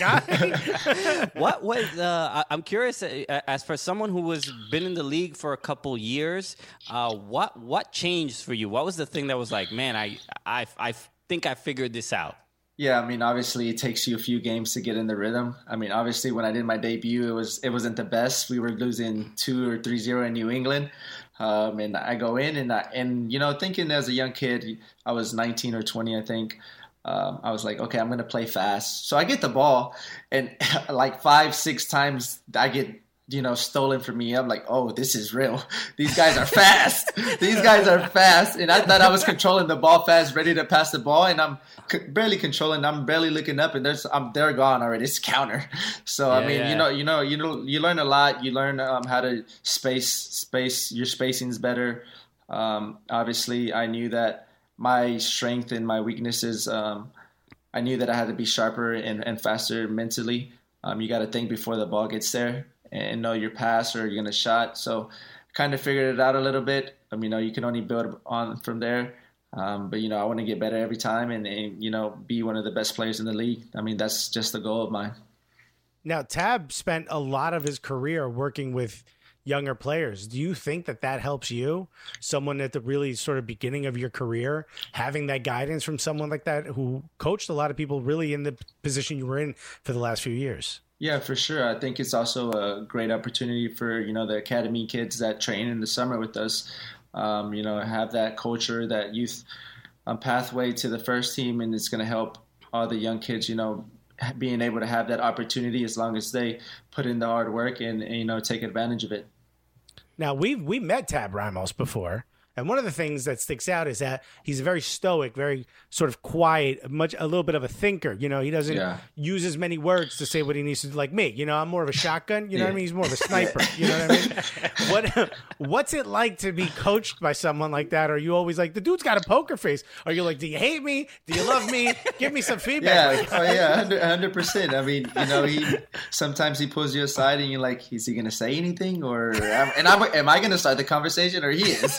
guy. What was? Uh, I- I'm curious. uh, As for someone who has been in the league for a couple years, uh, what what changed for you? What was the thing that was like, man, I I I think I figured this out. Yeah, I mean, obviously it takes you a few games to get in the rhythm. I mean, obviously when I did my debut, it was it wasn't the best. We were losing two or three zero in New England, um, and I go in and I, and you know, thinking as a young kid, I was nineteen or twenty, I think. Um, I was like, okay, I'm gonna play fast. So I get the ball, and like five, six times I get, you know, stolen from me. I'm like, oh, this is real. These guys are fast. These guys are fast. And I thought I was controlling the ball fast, ready to pass the ball, and I'm c- barely controlling. I'm barely looking up, and there's I'm they're gone already. It's counter. So I Yeah, mean, yeah. you know, you know, you know, you learn a lot. You learn um, how to space space. Your spacing's better. Um, obviously, I knew that my strength and my weaknesses. Um, I knew that I had to be sharper and, and faster mentally. Um, you got to think before the ball gets there and know your pass or you're going to shot. So kind of figured it out a little bit. I mean, you know, you can only build on from there. Um, but, you know, I want to get better every time and, and, you know, be one of the best players in the league. I mean, that's just the goal of mine. Now, Tab spent a lot of his career working with younger players. Do you think that that helps you, someone at the really sort of beginning of your career, having that guidance from someone like that who coached a lot of people really in the position you were in for the last few years? Yeah, for sure. I think it's also a great opportunity for, you know, the academy kids that train in the summer with us, um, you know, have that culture, that youth um, pathway to the first team. And it's going to help all the young kids, you know, being able to have that opportunity as long as they put in the hard work and, and you know, take advantage of it. Now, we've we met Tab Ramos before, and one of the things that sticks out is that he's very stoic, very sort of quiet, much a little bit of a thinker. You know, he doesn't Yeah. use as many words to say what he needs to do. Like me, you know, I'm more of a shotgun. You know what I Yeah. mean? He's more of a sniper. You know what I mean? What What's it like to be coached by someone like that? Are you always like, the dude's got a poker face? Are you like, do you hate me? Do you love me? Give me some feedback. Yeah, oh yeah, one hundred percent. I mean, you know, he sometimes he pulls you aside and you're like, is he going to say anything, or and I'm am I going to start the conversation, or he is?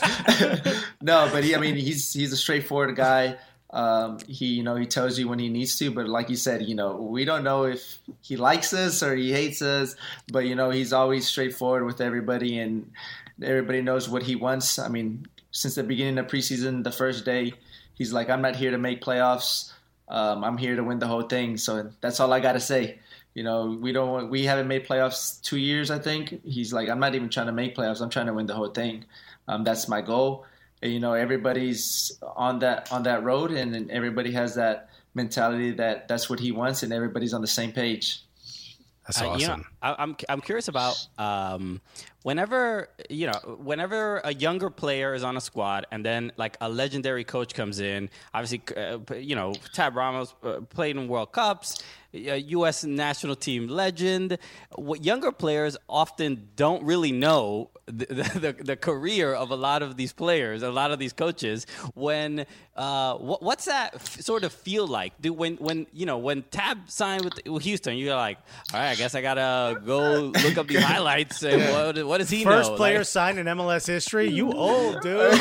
No, but he, I mean, he's he's a straightforward guy. Um, he, you know, he tells you when he needs to, but like you said, you know, we don't know if he likes us or he hates us, but you know, he's always straightforward with everybody, and everybody knows what he wants. I mean, since the beginning of preseason, the first day, he's like, I'm not here to make playoffs. Um, I'm here to win the whole thing. So that's all I got to say. You know, we don't want, we haven't made playoffs two years, I think. He's like, I'm not even trying to make playoffs. I'm trying to win the whole thing. Um, that's my goal. And, you know, everybody's on that on that road, and, and everybody has that mentality that that's what he wants, and everybody's on the same page. That's Uh, awesome. you know, I, I'm I'm curious about um, whenever you know whenever a younger player is on a squad and then like a legendary coach comes in. Obviously, uh, you know Tab Ramos uh, played in World Cups, a U S national team legend. What younger players often don't really know the, the the career of a lot of these players, a lot of these coaches. When uh, what, what's that f- sort of feel like? Do when when you know when Tab signed with Houston, you're like, all right, I guess I gotta go look up these highlights. And what, what does he First know? player Like- signed in M L S history. You old, dude.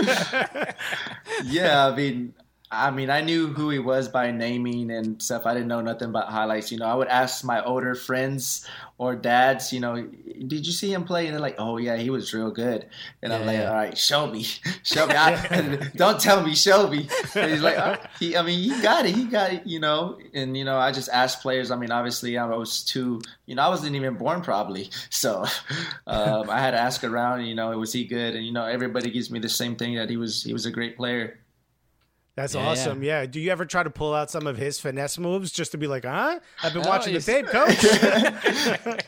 Yeah, I mean, I mean, I knew who he was by naming and stuff. I didn't know nothing about highlights. You know, I would ask my older friends or dads, you know, did you see him play? And they're like, oh yeah, he was real good. And I'm Yeah, like, yeah. all right, show me, show me. I, don't tell me, show me. And he's like, oh, he, I mean, he got it, he got it, you know. And you know, I just asked players. I mean, obviously, I was too, you know, I wasn't even born probably, so um, I had to ask around. You know, was he good? And you know, everybody gives me the same thing, that he was he was a great player. That's Yeah, awesome. Yeah. Do you ever try to pull out some of his finesse moves just to be like, huh? I've been Oh, watching the yes. tape, coach.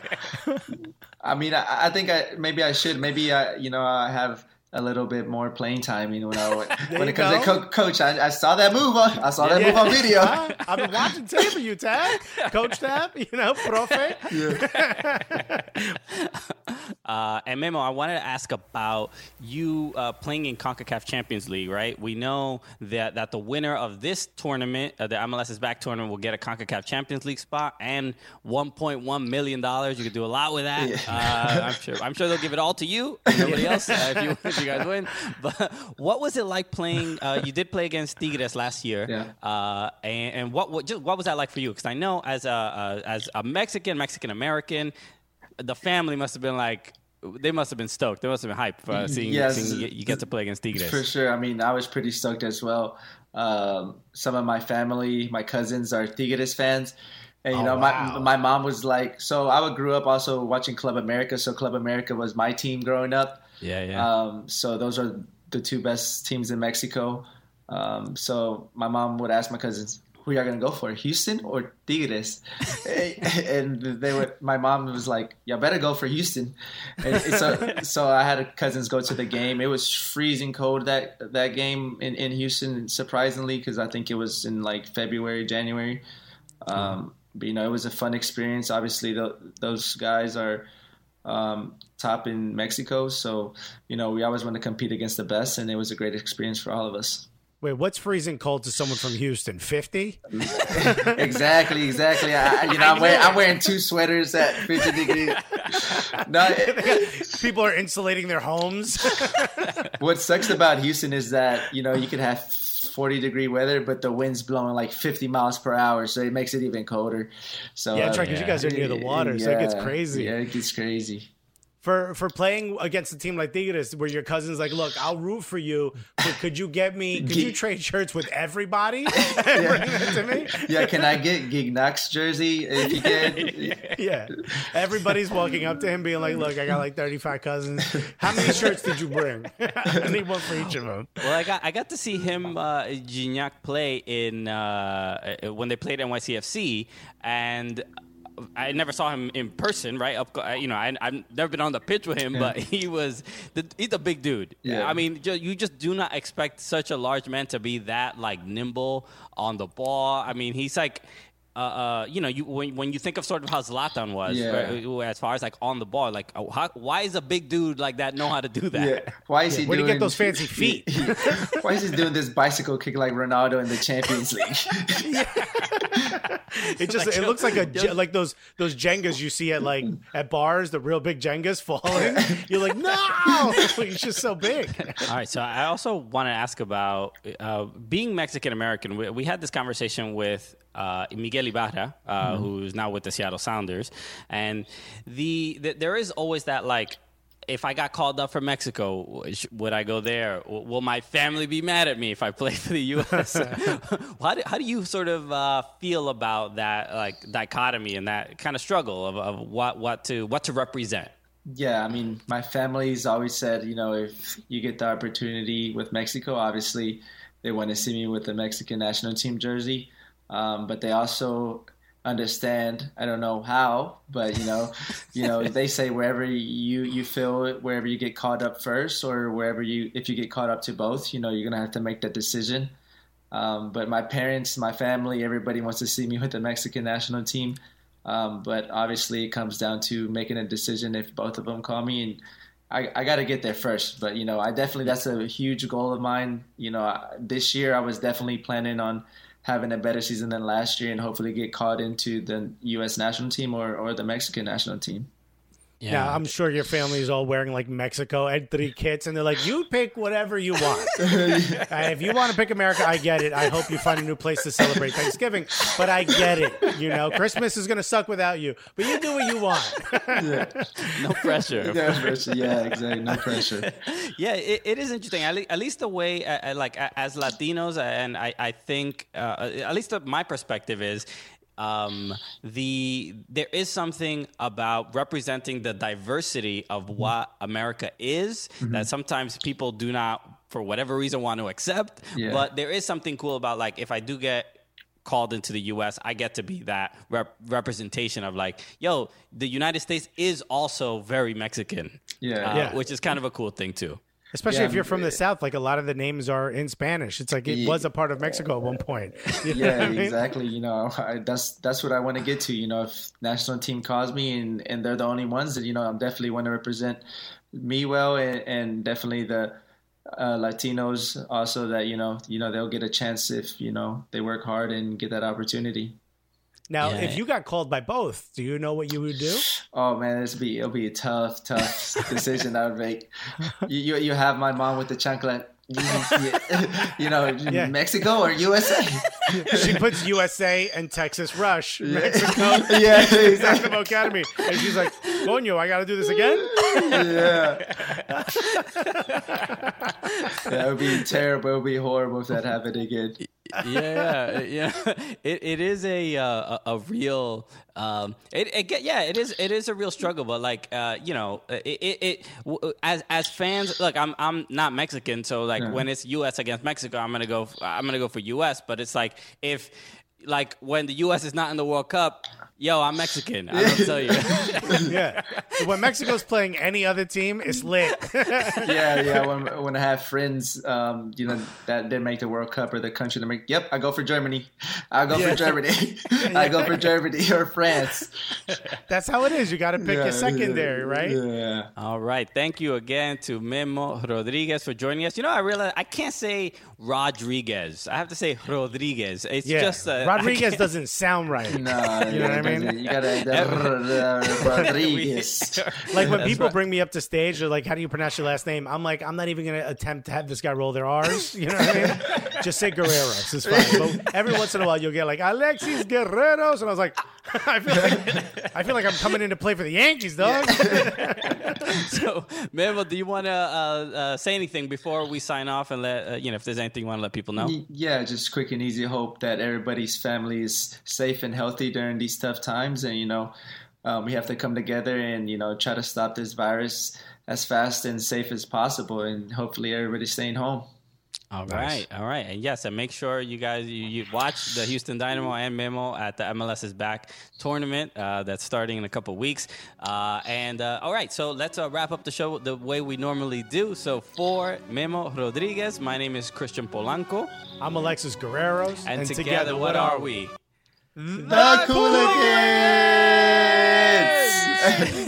I mean, I, I think I maybe I should. Maybe I, you know, I have a little bit more playing time. You know, when I when you it comes go. to co- coach, I, I saw that move. On, I saw that move on video. Huh? I've been watching tape of you, Tab. Coach Tab, you know, profe. Uh, and Memo, I wanted to ask about you uh, playing in CONCACAF Champions League, right? We know that, that the winner of this tournament, uh, the M L S is Back tournament, will get a CONCACAF Champions League spot and one point one million dollars. You could do a lot with that. Yeah. Uh, I'm sure I'm sure they'll give it all to you and nobody else uh, if, you, if you guys win. But what was it like playing? Uh, you did play against Tigres last year. Yeah. Uh, and, and what, what, just, what was that like for you? Because I know as a, a, as a Mexican, Mexican-American, the family must have been like, they must have been stoked. They must have been hyped for uh, seeing, yes, seeing you, you get to play against Tigres. For sure. I mean, I was pretty stoked as well. Um, some of my family, my cousins are Tigres fans. And, you oh, know, wow. my my mom was like, so I grew up also watching Club America. So Club America was my team growing up. Yeah, yeah. Um, so those are the two best teams in Mexico. Um, so my mom would ask my cousins, who y'all gonna go for, Houston or Tigres? And they were. My mom was like, "Y'all better go for Houston." And so, so I had cousins go to the game. It was freezing cold that that game in, in Houston, surprisingly, because I think it was in like February, January. Um, but you know, it was a fun experience. Obviously, the, those guys are um, top in Mexico, so you know we always want to compete against the best, and it was a great experience for all of us. Wait, what's freezing cold to someone from Houston? fifty? exactly, exactly. I, you know, I'm wearing, I'm wearing two sweaters at fifty degrees. No, it, people are insulating their homes. What sucks about Houston is that you know you can have forty degree weather, but the wind's blowing like fifty miles per hour, so it makes it even colder. So yeah, that's uh, right, because yeah. you guys are near the water, yeah, so it gets crazy. Yeah, it gets crazy. For for playing against a team like Tigres, where your cousin's like, look, I'll root for you, but could you get me, could you trade shirts with everybody and yeah. bring that to me? Yeah, can I get Gignac's jersey if you can? Yeah. Everybody's walking up to him being like, look, I got like thirty-five cousins. How many shirts did you bring? I need one for each of them. Well, I got I got to see him, uh, Gignac, play in uh, when they played N Y C F C, and I never saw him in person, right? Up, you know, I, I've never been on the pitch with him, yeah. but he was the, he's a big dude. Yeah. I mean, you just do not expect such a large man to be that like nimble on the ball. I mean, he's like. Uh, uh, you know, you when when you think of sort of how Zlatan was, yeah. right, as far as like on the ball, like how, why is a big dude like that know how to do that? Yeah. Why is yeah. he? Where do doing, you get those fancy feet? Why is he doing this bicycle kick like Ronaldo in the Champions League? It just it looks like a like those those Jengas you see at like at bars, the real big Jengas falling. You're like, no, he's just so big. All right, so I also want to ask about uh, being Mexican American. We, we had this conversation with uh, Miguel Ibarra, uh, mm-hmm. who's now with the Seattle Sounders, and the, the there is always that like. If I got called up for Mexico, would I go there? Will my family be mad at me if I play for the U S? how, do, how do you sort of uh, feel about that like dichotomy and that kind of struggle of, of what, what to what to represent? Yeah, I mean, my family's always said, you know, if you get the opportunity with Mexico, obviously they want to see me with the Mexican national team jersey, um, but they also understand. I don't know how, but you know, you know, they say wherever you you feel it, wherever you get caught up first, or wherever you if you get caught up to both, you know, you're gonna have to make that decision. Um, but my parents, my family, everybody wants to see me with the Mexican national team. Um, but obviously, it comes down to making a decision if both of them call me, and I, I got to get there first. But you know, I definitely that's a huge goal of mine. You know, I, this year I was definitely planning on having a better season than last year and hopefully get caught into the U S national team or, or the Mexican national team. Yeah. yeah, I'm sure your family is all wearing like Mexico and three kits, and they're like, you pick whatever you want. uh, if you want to pick America, I get it. I hope you find a new place to celebrate Thanksgiving, but I get it. You know, Christmas is going to suck without you, but you do what you want. Yeah. No pressure. No pressure. Yeah, exactly. No pressure. Yeah, it, it is interesting. At, le- at least the way, uh, like as Latinos, and I, I think, uh, at least my perspective is, Um, the there is something about representing the diversity of what America is mm-hmm. that sometimes people do not, for whatever reason, want to accept. Yeah. But there is something cool about, like, if I do get called into the U S, I get to be that rep- representation of like, yo, the United States is also very Mexican. Yeah. Uh, yeah. Which is kind of a cool thing too. Especially yeah, if you're from the South, like a lot of the names are in Spanish. It's like it Yeah. was a part of Mexico at one point. You know yeah, what I mean? exactly. You know, I, that's that's what I want to get to. You know, if national team calls me and, and they're the only ones, that you know, I'm definitely want to represent me well, and, and definitely the uh, Latinos also. That you know, you know, they'll get a chance if you know they work hard and get that opportunity. Now, Yeah. if you got called by both, do you know what you would do? Oh man, this be it'll be a tough, tough decision I would make. You, you you have my mom with the chancla. You, you know, Yeah. Mexico or U S A? She puts U S A and Texas Rush, Mexico, Yeah, exactly. National Academy, and she's like, "Coño, I got to do this again." Yeah. That would be terrible. It would be horrible if that happened again. yeah, yeah. It it is a uh, a, a real um. It, it get- yeah. It is it is a real struggle. But like uh, you know, it it, it w- as as fans. Look, I'm I'm not Mexican, so like Yeah. when it's U S against Mexico, I'm gonna go I'm gonna go for U S. But it's like if like when the U S is not in the World Cup, yo, I'm Mexican. I don't tell you. Yeah, when Mexico's playing any other team, it's lit. Yeah, yeah. When when I have friends, um, you know, that didn't make the World Cup or the country, they make. Yep, I go for Germany. I go Yeah. for Germany. I go for Germany or France. That's how it is. You got to pick Yeah, your secondary, right? Yeah. All right. Thank you again to Memo Rodriguez for joining us. You know, I realize I can't say Rodriguez. I have to say Rodriguez. It's Yeah, just uh, I Rodriguez can't- doesn't sound right. No, You know what I mean? You gotta the Rodriguez. Like when That's people right. bring me up to stage, they're like, "How do you pronounce your last name?" I'm like, "I'm not even gonna attempt to have this guy roll their R's." You know what I mean? Just say Guerreros. It's fine. But every once in a while, you'll get like Alexis Guerreros, and I was like, I feel like I feel like I'm coming in to play for the Yankees, dog. So, Memo, do you want to uh, uh, say anything before we sign off and let uh, you know if there's anything you want to let people know? Y- Yeah, just quick and easy. Hope that everybody's family is safe and healthy during these tough times, and you know, um, we have to come together and you know try to stop this virus as fast and safe as possible, and hopefully everybody's staying home. All right, all right, and yes, and make sure you guys you, you watch the Houston Dynamo and Memo at the M L S is Back tournament uh, that's starting in a couple weeks. Uh, and uh, all right, so let's uh, wrap up the show the way we normally do. So for Memo Rodriguez, my name is Christian Polanco, I'm Alexis Guerreros, and, together, what are we? The Cooligans!